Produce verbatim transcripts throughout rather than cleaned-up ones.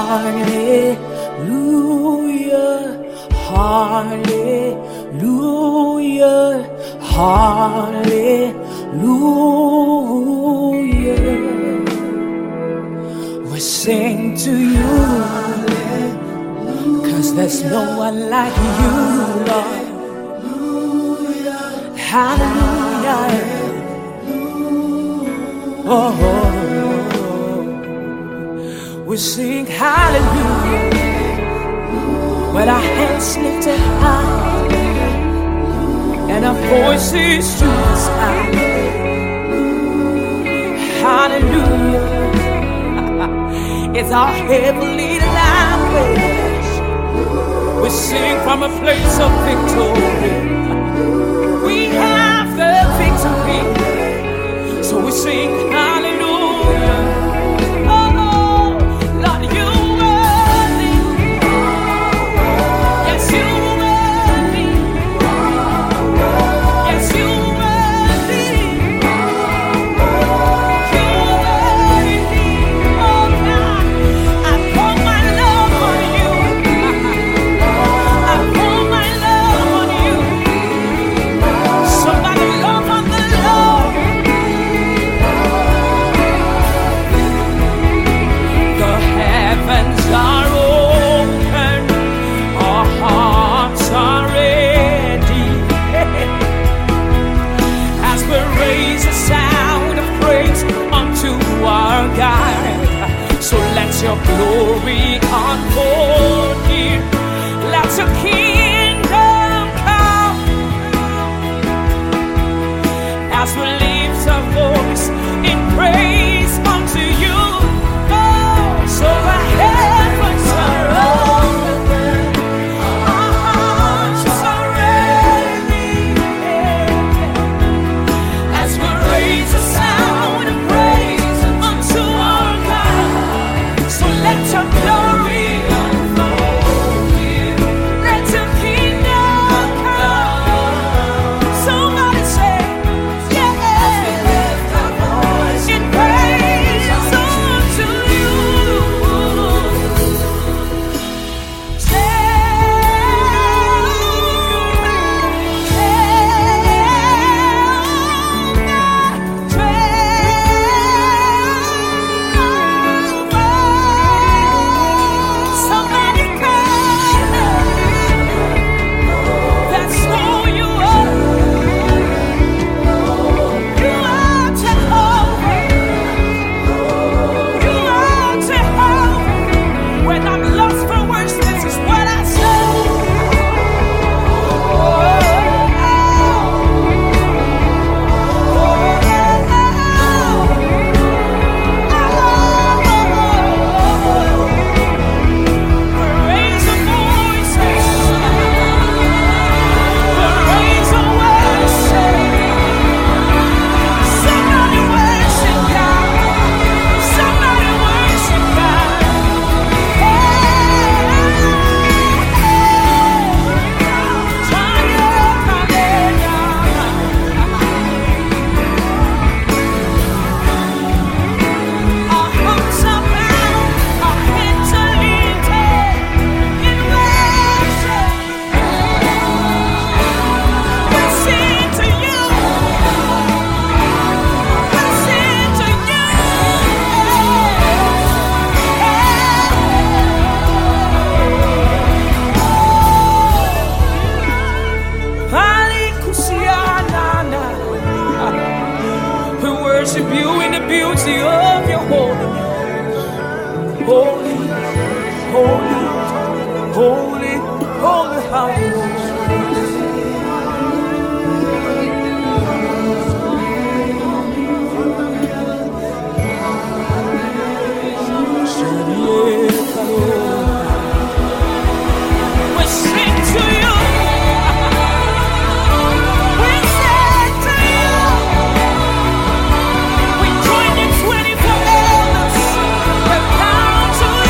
hallelujah, hallelujah. We sing to you, 'cause there's no one like you, Lord. Hallelujah. Oh, we sing hallelujah with our hands lifted high and our voices to the sky. Hallelujah. It's our heavenly language. We sing from a place of victory. We have the victory. So we sing hallelujah. Oh, Lord, you worthy. Yes, you worthy. Yes, you worthy. You worthy. Oh God, I pour my love on you. I pour my love on you. Somebody love on the Lord. The heavens are open, our hearts are ready, as we raise a sound of praise unto our God. So let your glory unfold here. Let your kingdom come as we lift our voice in praise unto you. Oh, so the heavens are open, our hearts are ready, as we raise a sound of praise unto our God. So let your glory unfold here. Let your kingdom come. Somebody say, yeah. As we lift our voice in praise unto you. Somebody call. That's who you are. You are Jehovah. You are Jehovah. When I'm lost for words, this is what I say. Raise your voices. Raise your worship. Somebody worship God. Somebody worship God. Our hearts are bound, our hands are lifted in worship. We sing to you. We sing to you. Halikusiana. We worship you in the beauty of your holiness. Holy, holy, holy, holy, holy. We sing to you. We sing to you. We join the twenty-four elders. We bow to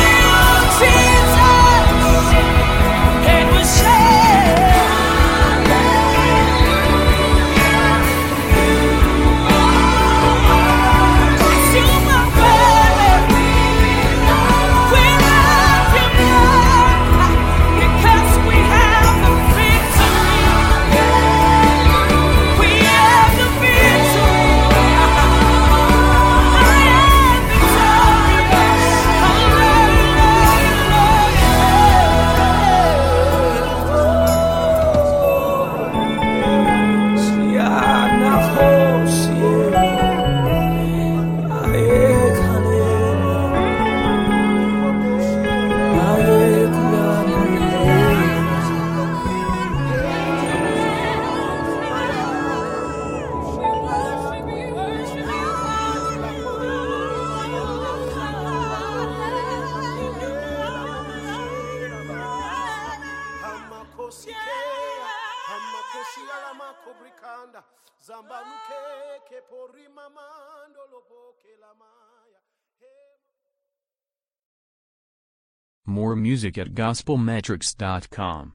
manda zambanuke ke porima mando loboke la maya. More music at gospel metrics dot com.